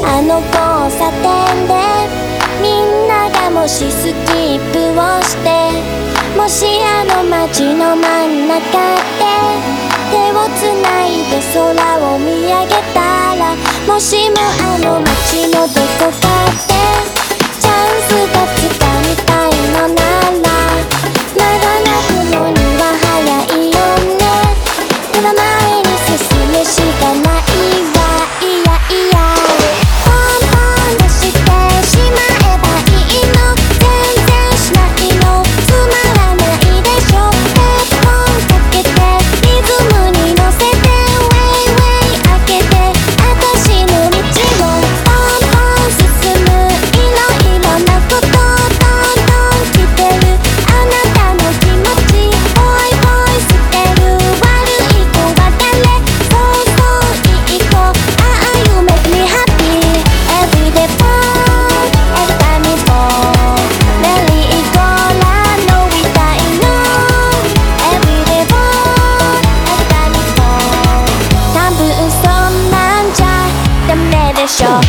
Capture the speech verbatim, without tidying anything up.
あの交差点でみんながもしスキップをしてもしあの街の真ん中で手をつないで空を見上げたらもしもあの街のどこかでチャンスがつかみたいのなら長泣くのには早いよねでは前に進むしかないわいやいやポンポンとしてしまえばいいの全然しないのつまらないでしょヘッドホンかけてリズムに乗せてウェイウェイ開けて私の道をポンポン進むいろいろなことどんどん来てるあなたの気持ちボイボイ捨てる悪い子は誰そうそういい子ああ You make me happy Everyday fun Every time it's fall メリーゴーランドみたいの Everyday fun Every time it's fall 多分そんなんじゃダメでしょ